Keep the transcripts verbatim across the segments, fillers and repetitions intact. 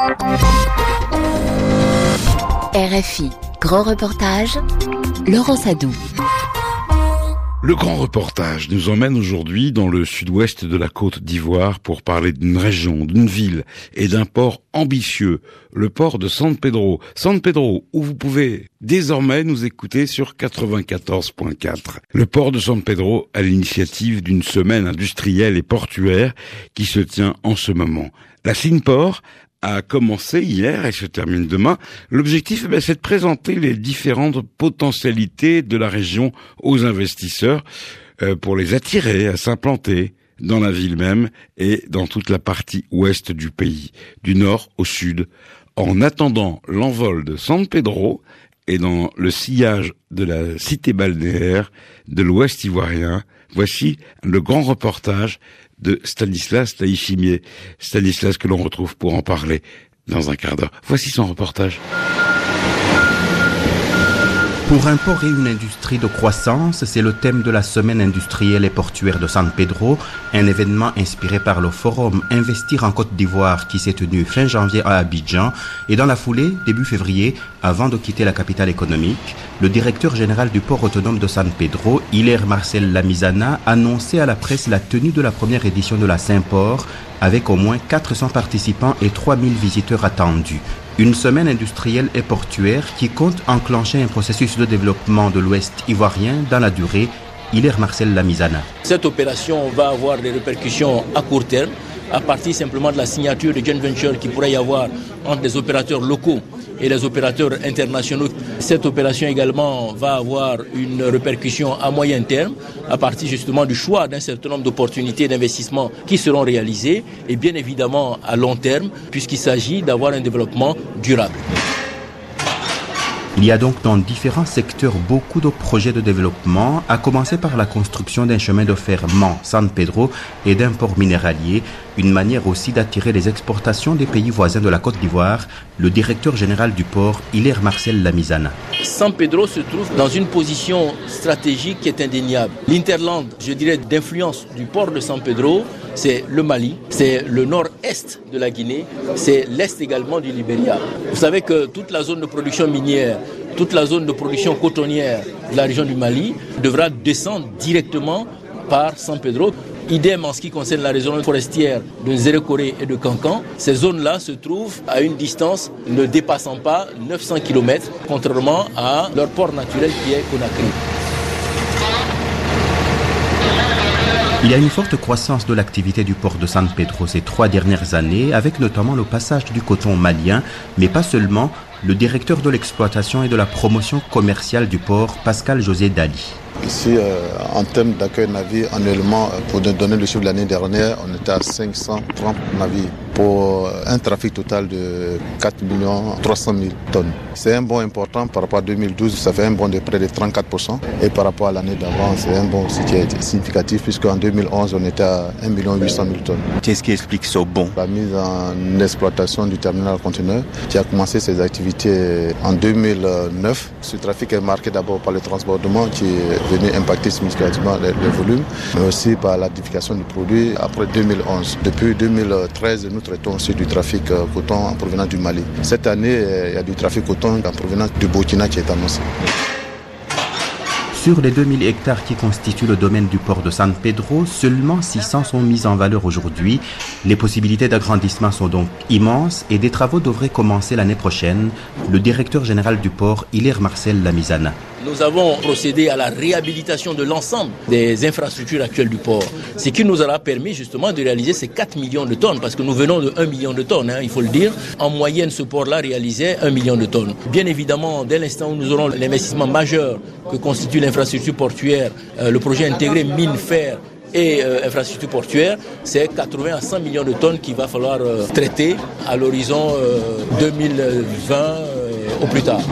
R F I, grand reportage, Laurent Sadou. Le grand reportage nous emmène aujourd'hui dans le sud-ouest de la Côte d'Ivoire pour parler d'une région, d'une ville et d'un port ambitieux, le port de San Pedro. San Pedro, où vous pouvez désormais nous écouter sur quatre-vingt-quatorze point quatre. Le port de San Pedro à l'initiative d'une semaine industrielle et portuaire qui se tient en ce moment. La SINPOR a commencé hier et se termine demain. L'objectif, eh bien, c'est de présenter les différentes potentialités de la région aux investisseurs euh, pour les attirer à s'implanter dans la ville même et dans toute la partie ouest du pays, du nord au sud. En attendant l'envol de San Pedro et dans le sillage de la cité balnéaire de l'ouest ivoirien, voici le grand reportage de Stanislas Taïchimier. Stanislas que l'on retrouve pour en parler dans un quart d'heure. Voici son reportage. Pour un port et une industrie de croissance, c'est le thème de la semaine industrielle et portuaire de San Pedro, un événement inspiré par le forum Investir en Côte d'Ivoire qui s'est tenu fin janvier à Abidjan et dans la foulée, début février, avant de quitter la capitale économique, le directeur général du port autonome de San Pedro, Hilaire Marcel Lamizana, annonçait à la presse la tenue de la première édition de la SINPOR avec au moins quatre cents participants et trois mille visiteurs attendus. Une semaine industrielle et portuaire qui compte enclencher un processus de développement de l'Ouest ivoirien dans la durée. Hilaire Marcel Lamizana. Cette opération va avoir des répercussions à court terme, à partir simplement de la signature de joint venture qui pourrait y avoir entre les opérateurs locaux et les opérateurs internationaux. Cette opération également va avoir une répercussion à moyen terme, à partir justement du choix d'un certain nombre d'opportunités d'investissement qui seront réalisées, et bien évidemment à long terme, puisqu'il s'agit d'avoir un développement durable. Il y a donc dans différents secteurs beaucoup de projets de développement, à commencer par la construction d'un chemin de fer Mans-San Pedro et d'un port minéralier, une manière aussi d'attirer les exportations des pays voisins de la Côte d'Ivoire, le directeur général du port, Hilaire Marcel Lamizana. San Pedro se trouve dans une position stratégique qui est indéniable. L'interland, je dirais, d'influence du port de San Pedro, c'est le Mali, c'est le nord-est de la Guinée, c'est l'est également du Libéria. Vous savez que toute la zone de production minière, toute la zone de production cotonnière de la région du Mali devra descendre directement par San Pedro. Idem en ce qui concerne la région forestière de Zérekoré et de Kankan. Ces zones-là se trouvent à une distance ne dépassant pas neuf cents kilomètres, contrairement à leur port naturel qui est Conakry. Il y a une forte croissance de l'activité du port de San Pedro ces trois dernières années, avec notamment le passage du coton malien, mais pas seulement. Le directeur de l'exploitation et de la promotion commerciale du port, Pascal José Dali. Ici, euh, en termes d'accueil de navires, annuellement, pour donner le chiffre de l'année dernière, on était à cinq cent trente navires pour un trafic total de quatre millions trois cent mille tonnes. C'est un bond important par rapport à deux mille douze, ça fait un bond de près de trente-quatre pour cent. Et par rapport à l'année d'avant, c'est un bond aussi qui est significatif puisqu'en deux mille onze, on était à un million huit cent mille tonnes. Qu'est-ce qui explique ce bond? La mise en exploitation du terminal conteneur qui a commencé ses activités en deux mille neuf. Ce trafic est marqué d'abord par le transbordement qui est venu impacter significativement les, les volumes, mais aussi par la diffusion du produit après deux mille onze. Depuis deux mille treize, nous traitons aussi du trafic coton en provenance du Mali. Cette année, il y a du trafic coton en provenance du Burkina qui est annoncé. Sur les deux mille hectares qui constituent le domaine du port de San Pedro, seulement six cents sont mis en valeur aujourd'hui. Les possibilités d'agrandissement sont donc immenses et des travaux devraient commencer l'année prochaine. Le directeur général du port, Hilaire Marcel Lamizana. Nous avons procédé à la réhabilitation de l'ensemble des infrastructures actuelles du port, ce qui nous aura permis justement de réaliser ces quatre millions de tonnes, parce que nous venons de un million de tonnes, hein, il faut le dire. En moyenne, ce port-là réalisait un million de tonnes. Bien évidemment, dès l'instant où nous aurons l'investissement majeur que constitue l'infrastructure portuaire, euh, le projet intégré mine-fer et euh, infrastructure portuaire, c'est quatre-vingts à cent millions de tonnes qu'il va falloir euh, traiter à l'horizon euh, deux mille vingt euh, au plus tard.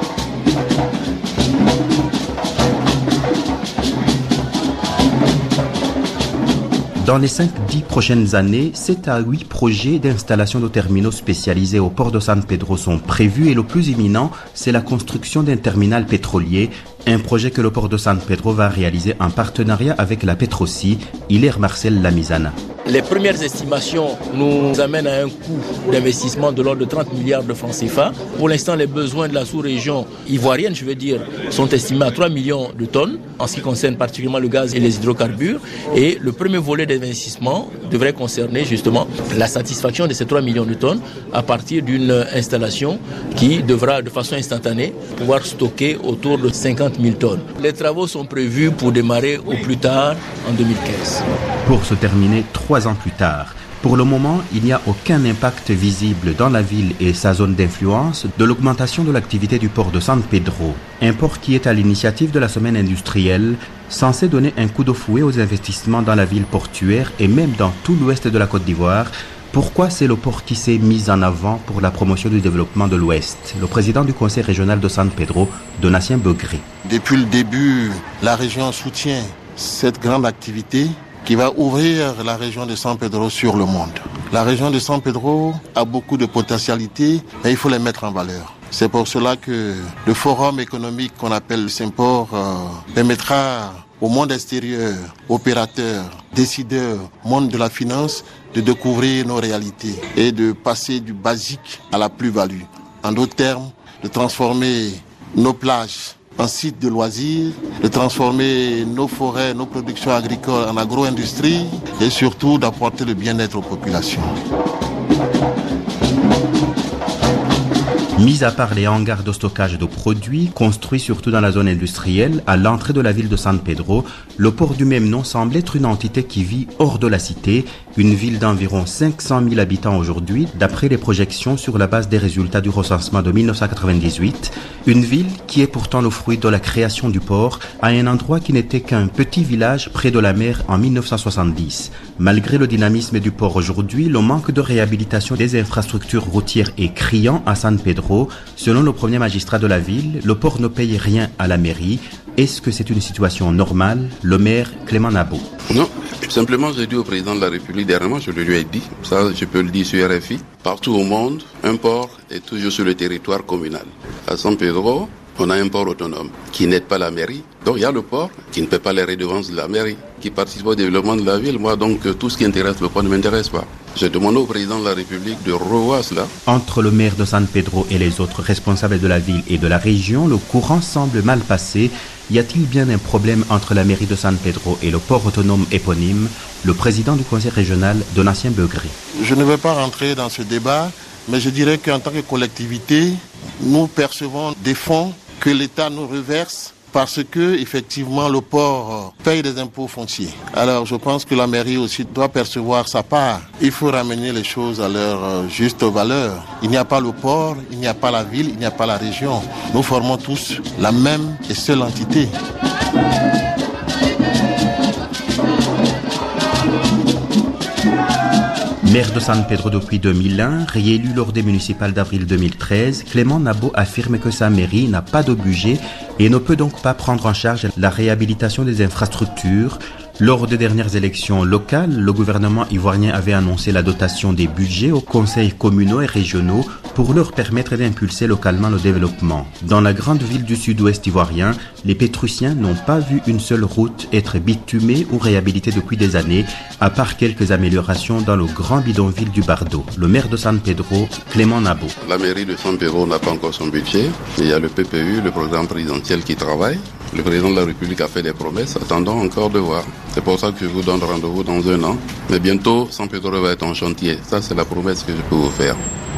Dans les cinq dix prochaines années, sept à huit projets d'installation de terminaux spécialisés au port de San Pedro sont prévus et le plus imminent, c'est la construction d'un terminal pétrolier, un projet que le port de San Pedro va réaliser en partenariat avec la Petroci, Hilaire Marcel Lamizana. Les premières estimations nous amènent à un coût d'investissement de l'ordre de trente milliards de francs C F A. Pour l'instant, les besoins de la sous-région ivoirienne, je veux dire, sont estimés à trois millions de tonnes en ce qui concerne particulièrement le gaz et les hydrocarbures. Et le premier volet d'investissement devrait concerner justement la satisfaction de ces trois millions de tonnes à partir d'une installation qui devra de façon instantanée pouvoir stocker autour de cinquante mille tonnes. Les travaux sont prévus pour démarrer au plus tard en deux mille quinze. Pour se terminer trois ans plus tard. Pour le moment, il n'y a aucun impact visible dans la ville et sa zone d'influence de l'augmentation de l'activité du port de San Pedro. Un port qui est à l'initiative de la semaine industrielle, censé donner un coup de fouet aux investissements dans la ville portuaire et même dans tout l'ouest de la Côte d'Ivoire. Pourquoi c'est le port qui s'est mis en avant pour la promotion du développement de l'Ouest? Le président du conseil régional de San Pedro, Donatien Begré. Depuis le début, la région soutient cette grande activité qui va ouvrir la région de San Pedro sur le monde. La région de San Pedro a beaucoup de potentialités et il faut les mettre en valeur. C'est pour cela que le forum économique qu'on appelle le Simport euh, permettra au monde extérieur, opérateurs, décideurs, monde de la finance, de découvrir nos réalités et de passer du basique à la plus-value. En d'autres termes, de transformer nos plages en sites de loisirs, de transformer nos forêts, nos productions agricoles en agro-industrie et surtout d'apporter le bien-être aux populations. Mis à part les hangars de stockage de produits, construits surtout dans la zone industrielle, à l'entrée de la ville de San Pedro, le port du même nom semble être une entité qui vit hors de la cité, une ville d'environ cinq cent mille habitants aujourd'hui, d'après les projections sur la base des résultats du recensement de mille neuf cent quatre-vingt-dix-huit, une ville qui est pourtant le fruit de la création du port à un endroit qui n'était qu'un petit village près de la mer en mille neuf cent soixante-dix. Malgré le dynamisme du port aujourd'hui, le manque de réhabilitation des infrastructures routières est criant à San Pedro. Selon le premier magistrat de la ville, le port ne paye rien à la mairie. Est-ce que c'est une situation normale? Le maire Clément Nabo. Non, simplement j'ai dit au président de la République dernièrement, je le lui ai dit, ça je peux le dire sur R F I, partout au monde, un port est toujours sur le territoire communal. À San Pedro, on a un port autonome qui n'aide pas la mairie. Donc il y a le port qui ne paie pas les redevances de la mairie, qui participe au développement de la ville. Moi donc tout ce qui intéresse le port ne m'intéresse pas. J'ai demandé au président de la République de revoir cela. Entre le maire de San Pedro et les autres responsables de la ville et de la région, le courant semble mal passé. Y a-t-il bien un problème entre la mairie de San Pedro et le port autonome éponyme? Le président du conseil régional, Donatien Begré. Je ne vais pas rentrer dans ce débat, mais je dirais qu'en tant que collectivité, nous percevons des fonds que l'État nous reverse parce que, effectivement, le port paye des impôts fonciers. Alors, je pense que la mairie aussi doit percevoir sa part. Il faut ramener les choses à leur juste valeur. Il n'y a pas le port, il n'y a pas la ville, il n'y a pas la région. Nous formons tous la même et seule entité. Maire de San Pedro depuis deux mille un, réélu lors des municipales d'avril deux mille treize, Clément Nabo affirme que sa mairie n'a pas de budget et ne peut donc pas prendre en charge la réhabilitation des infrastructures. Lors des dernières élections locales, le gouvernement ivoirien avait annoncé la dotation des budgets aux conseils communaux et régionaux pour leur permettre d'impulser localement le développement. Dans la grande ville du sud-ouest ivoirien, les Pétrussiens n'ont pas vu une seule route être bitumée ou réhabilitée depuis des années, à part quelques améliorations dans le grand bidonville du Bardo. Le maire de San Pedro, Clément Nabo. La mairie de San Pedro n'a pas encore son budget. Il y a le P P U, le programme présidentiel qui travaille. Le président de la République a fait des promesses, attendons encore de voir. C'est pour ça que je vous donne rendez-vous dans un an. Mais bientôt, San Pedro va être en chantier. Ça, c'est la promesse que je peux vous faire.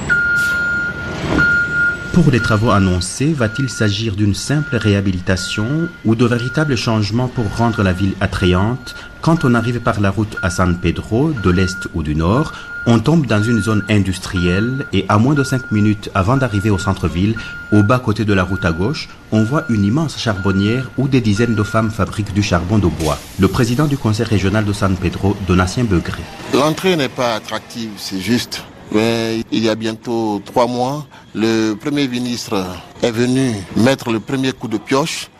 Pour les travaux annoncés, va-t-il s'agir d'une simple réhabilitation ou de véritables changements pour rendre la ville attrayante? Quand on arrive par la route à San Pedro, de l'est ou du nord, on tombe dans une zone industrielle et à moins de cinq minutes avant d'arriver au centre-ville, au bas-côté de la route à gauche, on voit une immense charbonnière où des dizaines de femmes fabriquent du charbon de bois. Le président du conseil régional de San Pedro, Donatien Begré. L'entrée n'est pas attractive, c'est juste. Mais il y a bientôt trois mois, le premier ministre est venu mettre le premier coup de pioche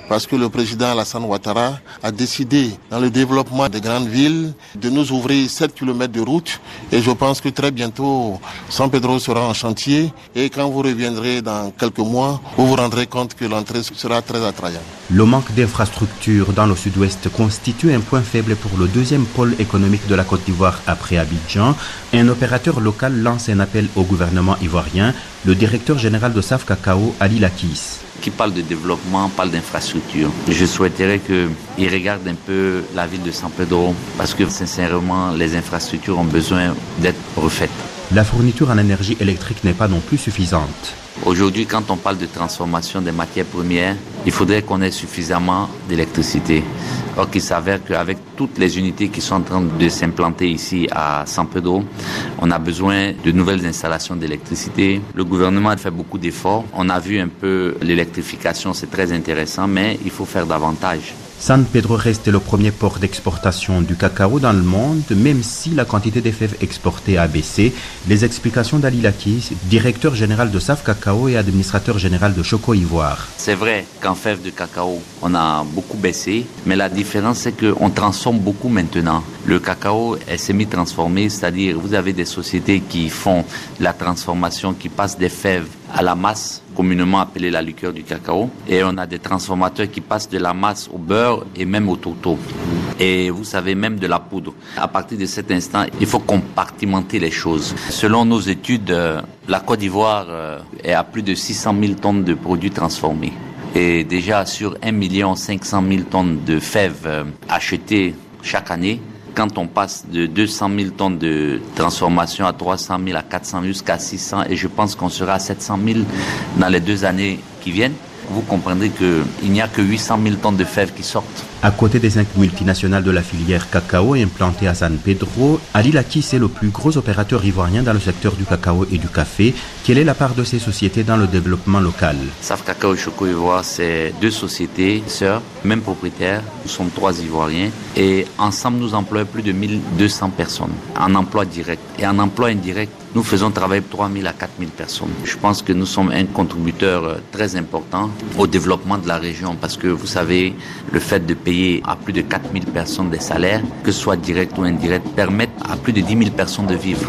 parce que le président Alassane Ouattara a décidé, dans le développement des grandes villes, de nous ouvrir sept kilomètres de route. Et je pense que très bientôt, San Pedro sera en chantier. Et quand vous reviendrez dans quelques mois, vous vous rendrez compte que l'entrée sera très attrayante. Le manque d'infrastructures dans le sud-ouest constitue un point faible pour le deuxième pôle économique de la Côte d'Ivoire après Abidjan. Un opérateur local lance un appel au gouvernement ivoirien. Le directeur général de S A F Cacao, Ali Lakis. Qui parle de développement, parle d'infrastructure. Je souhaiterais qu'ils regardent un peu la ville de San Pedro parce que sincèrement, les infrastructures ont besoin d'être refaites. La fourniture en énergie électrique n'est pas non plus suffisante. Aujourd'hui, quand on parle de transformation des matières premières, il faudrait qu'on ait suffisamment d'électricité. Or, il s'avère qu'avec toutes les unités qui sont en train de s'implanter ici à San Pedro, on a besoin de nouvelles installations d'électricité. Le gouvernement a fait beaucoup d'efforts. On a vu un peu l'électrification, c'est très intéressant, mais il faut faire davantage. San Pedro reste le premier port d'exportation du cacao dans le monde, même si la quantité des fèves exportées a baissé. Les explications d'Ali Lakis, directeur général de S A F Cacao et administrateur général de Choco Ivoire. C'est vrai qu'en fèves de cacao, on a beaucoup baissé, mais la différence c'est qu'on transforme beaucoup maintenant. Le cacao est semi-transformé, c'est-à-dire vous avez des sociétés qui font la transformation, qui passent des fèves à la masse, communément appelée la liqueur du cacao. Et on a des transformateurs qui passent de la masse au beurre et même au toto. Et vous savez, même de la poudre. À partir de cet instant, il faut compartimenter les choses. Selon nos études, la Côte d'Ivoire est à plus de six cent mille tonnes de produits transformés. Et déjà sur un million cinq cent mille tonnes de fèves achetées chaque année, quand on passe de deux cent mille tonnes de transformation à trois cent mille, à quatre cent mille, jusqu'à six cents, et je pense qu'on sera à sept cent mille dans les deux années qui viennent, vous comprendrez qu'il n'y a que huit cent mille tonnes de fèves qui sortent. À côté des cinq multinationales de la filière cacao implantées à San Pedro, Ali Lakis est le plus gros opérateur ivoirien dans le secteur du cacao et du café. Quelle est la part de ces sociétés dans le développement local? S A F Cacao et Choco Ivoire, c'est deux sociétés sœurs, même propriétaires. Nous sommes trois Ivoiriens et ensemble nous employons plus de mille deux cents personnes en emploi direct. Et en emploi indirect, nous faisons travailler trois mille à quatre mille personnes. Je pense que nous sommes un contributeur très important au développement de la région parce que vous savez, le fait de payer à plus de quatre mille personnes des salaires, que ce soit direct ou indirect, permettent à plus de dix mille personnes de vivre.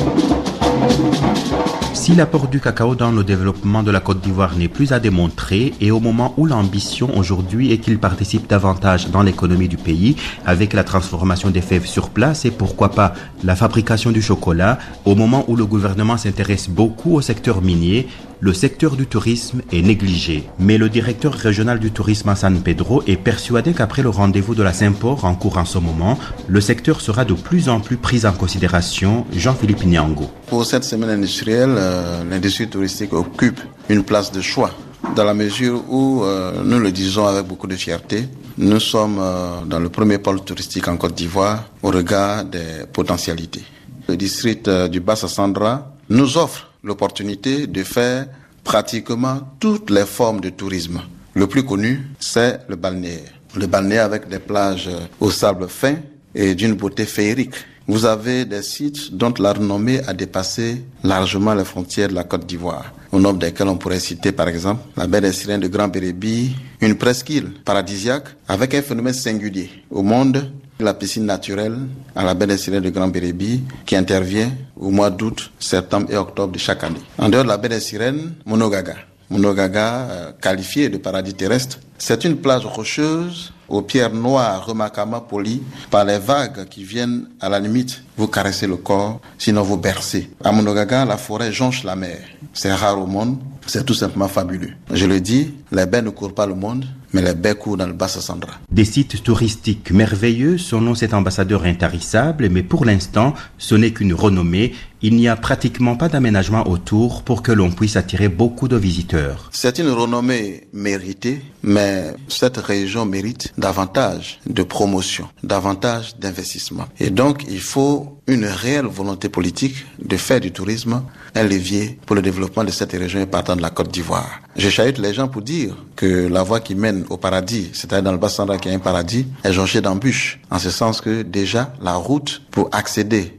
Si l'apport du cacao dans le développement de la Côte d'Ivoire n'est plus à démontrer et au moment où l'ambition aujourd'hui est qu'il participe davantage dans l'économie du pays avec la transformation des fèves sur place et pourquoi pas la fabrication du chocolat, au moment où le gouvernement s'intéresse beaucoup au secteur minier, le secteur du tourisme est négligé. Mais le directeur régional du tourisme à San Pedro est persuadé qu'après le rendez-vous de la Saint-Port en cours en ce moment, le secteur sera de plus en plus pris en considération. Jean-Philippe Niango. Pour cette semaine industrielle, euh, l'industrie touristique occupe une place de choix dans la mesure où, euh, nous le disons avec beaucoup de fierté, nous sommes euh, dans le premier pôle touristique en Côte d'Ivoire au regard des potentialités. Le district euh, du Bassa-Sandra nous offre l'opportunité de faire pratiquement toutes les formes de tourisme. Le plus connu, c'est le balnéaire. Le balnéaire avec des plages au sable fin et d'une beauté féerique. Vous avez des sites dont la renommée a dépassé largement les frontières de la Côte d'Ivoire, au nombre desquels on pourrait citer par exemple la baie des Sirènes de Grand Bérébi, une presqu'île paradisiaque avec un phénomène singulier au monde, la piscine naturelle à la baie des Sirènes de Grand Bérébi qui intervient au mois d'août, septembre et octobre de chaque année. En dehors de la baie des Sirènes, Monogaga. Monogaga, euh, qualifié de paradis terrestre, c'est une plage rocheuse aux pierres noires remarquablement polies par les vagues qui viennent à la limite vous caresser le corps, sinon vous bercer. À Monogaga, la forêt jonche la mer. C'est rare au monde, c'est tout simplement fabuleux. Je le dis, les baies ne courent pas le monde, mais les baies courent dans le Bassa-Sandra. Des sites touristiques merveilleux, son nom c'est ambassadeur intarissable, mais pour l'instant, ce n'est qu'une renommée. Il n'y a pratiquement pas d'aménagement autour pour que l'on puisse attirer beaucoup de visiteurs. C'est une renommée méritée, mais cette région mérite davantage de promotion, davantage d'investissement. Et donc, il faut une réelle volonté politique de faire du tourisme un levier pour le développement de cette région et partant de la Côte d'Ivoire. Je chahute les gens pour dire que la voie qui mène au paradis, c'est-à-dire dans le Bassa-Sandra qui est un paradis, est jonchée d'embûches. En ce sens que déjà, la route pour accéder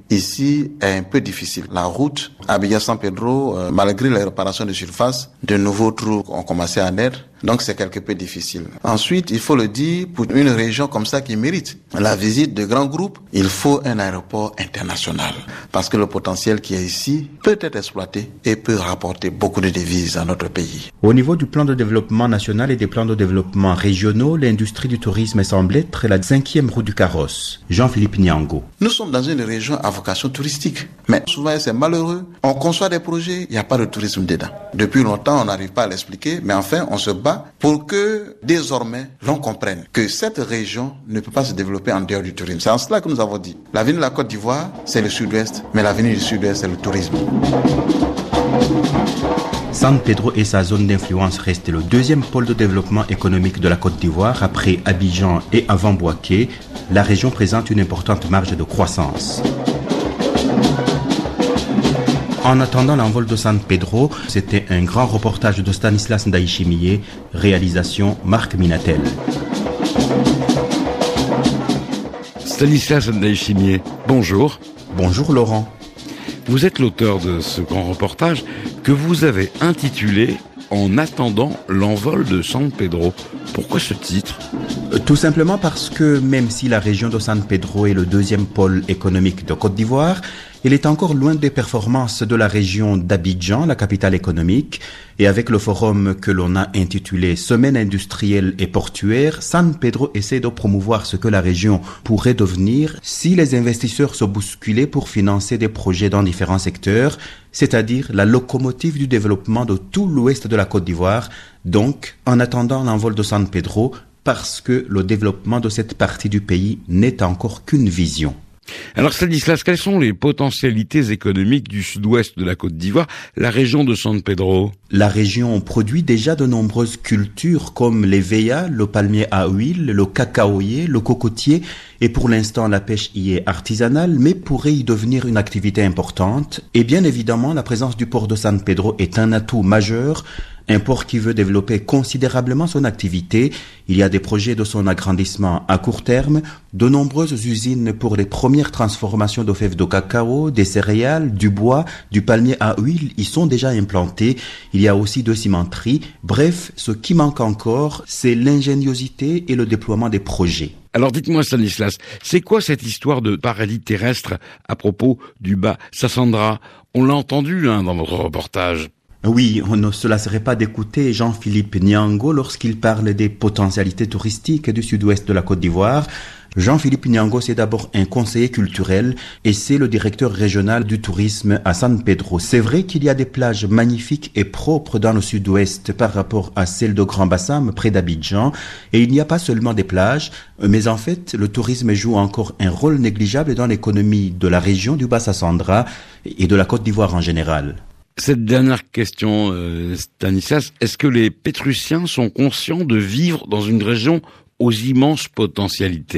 ici est un peu difficile. La route Abidjan-San Pedro, euh, malgré les réparations de surface, de nouveaux trous ont commencé à naître. Donc c'est quelque peu difficile. Ensuite, il faut le dire, pour une région comme ça qui mérite la visite de grands groupes, il faut un aéroport international. Parce que le potentiel qui est ici peut être exploité et peut rapporter beaucoup de devises à notre pays. Au niveau du plan de développement national et des plans de développement régionaux, l'industrie du tourisme semble être la cinquième roue du carrosse. Jean-Philippe Niango. Nous sommes dans une région à vocation touristique. Mais souvent c'est malheureux. On conçoit des projets, il n'y a pas de tourisme dedans. Depuis longtemps, on n'arrive pas à l'expliquer, mais enfin, on se bat pour que désormais l'on comprenne que cette région ne peut pas se développer en dehors du tourisme. C'est en cela que nous avons dit. L'avenir de la Côte d'Ivoire, c'est le sud-ouest, mais l'avenir du sud-ouest, c'est le tourisme. San Pedro et sa zone d'influence restent le deuxième pôle de développement économique de la Côte d'Ivoire après Abidjan et avant Bouaké. La région présente une importante marge de croissance. En attendant l'envol de San Pedro, c'était un grand reportage de Stanislas Ndaïchimiye, réalisation Marc Minatel. Stanislas Ndaïchimiye, bonjour. Bonjour Laurent. Vous êtes l'auteur de ce grand reportage que vous avez intitulé « En attendant l'envol de San Pedro ». Pourquoi ce titre ? Tout simplement parce que même si la région de San Pedro est le deuxième pôle économique de Côte d'Ivoire, elle est encore loin des performances de la région d'Abidjan, la capitale économique. Et avec le forum que l'on a intitulé Semaine industrielle et portuaire, San Pedro essaie de promouvoir ce que la région pourrait devenir si les investisseurs se bousculaient pour financer des projets dans différents secteurs, c'est-à-dire la locomotive du développement de tout l'ouest de la Côte d'Ivoire. Donc, en attendant l'envol de San Pedro, parce que le développement de cette partie du pays n'est encore qu'une vision. Alors Stanislas, quelles sont les potentialités économiques du sud-ouest de la Côte d'Ivoire, la région de San Pedro ? La région produit déjà de nombreuses cultures comme les véas, le palmier à huile, le cacaoyer, le cocotier, et pour l'instant la pêche y est artisanale, mais pourrait y devenir une activité importante. Et bien évidemment, la présence du port de San Pedro est un atout majeur, un port qui veut développer considérablement son activité. Il y a des projets de son agrandissement à court terme, de nombreuses usines pour les premières transformations de fèves de cacao, des céréales, du bois, du palmier à huile y sont déjà implantées. Il y a aussi deux cimenteries. Bref, ce qui manque encore, c'est l'ingéniosité et le déploiement des projets. Alors dites-moi Stanislas, c'est quoi cette histoire de paradis terrestre à propos du bas Sassandra ? On l'a entendu hein, dans votre reportage. Oui, on ne se lasserait pas d'écouter Jean-Philippe Niango lorsqu'il parle des potentialités touristiques du sud-ouest de la Côte d'Ivoire. Jean-Philippe Niango, c'est d'abord un conseiller culturel et c'est le directeur régional du tourisme à San Pedro. C'est vrai qu'il y a des plages magnifiques et propres dans le sud-ouest par rapport à celles de Grand Bassam près d'Abidjan. Et il n'y a pas seulement des plages, mais en fait, le tourisme joue encore un rôle négligeable dans l'économie de la région du Bas-Sassandra et de la Côte d'Ivoire en général. Cette dernière question, euh, Stanislas, est-ce que les Pétrusiens sont conscients de vivre dans une région aux immenses potentialités ?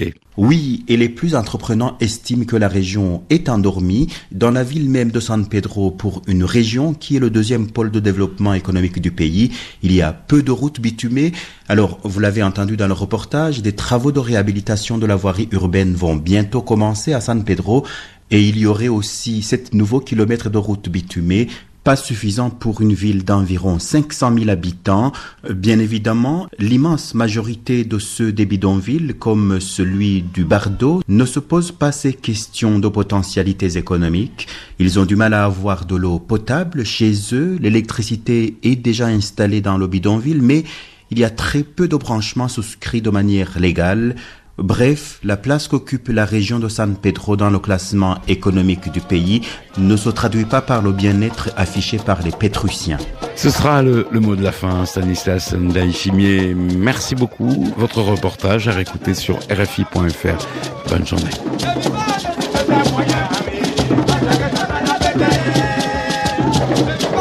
Oui, et les plus entreprenants estiment que la région est endormie. Dans la ville même de San Pedro, pour une région qui est le deuxième pôle de développement économique du pays, il y a peu de routes bitumées. Alors, vous l'avez entendu dans le reportage, des travaux de réhabilitation de la voirie urbaine vont bientôt commencer à San Pedro. Et il y aurait aussi sept nouveaux kilomètres de routes bitumées, pas suffisant pour une ville d'environ cinq cent mille habitants. Bien évidemment, l'immense majorité de ceux des bidonvilles, comme celui du Bardo, ne se posent pas ces questions de potentialités économiques. Ils ont du mal à avoir de l'eau potable chez eux. L'électricité est déjà installée dans le bidonville, mais il y a très peu de branchements souscrits de manière légale. Bref, la place qu'occupe la région de San Pedro dans le classement économique du pays ne se traduit pas par le bien-être affiché par les Pétrusiens. Ce sera le, le mot de la fin, Stanislas Ndaïchimiye. Merci beaucoup. Votre reportage à réécouter sur R F I point F R. Bonne journée. Thank you.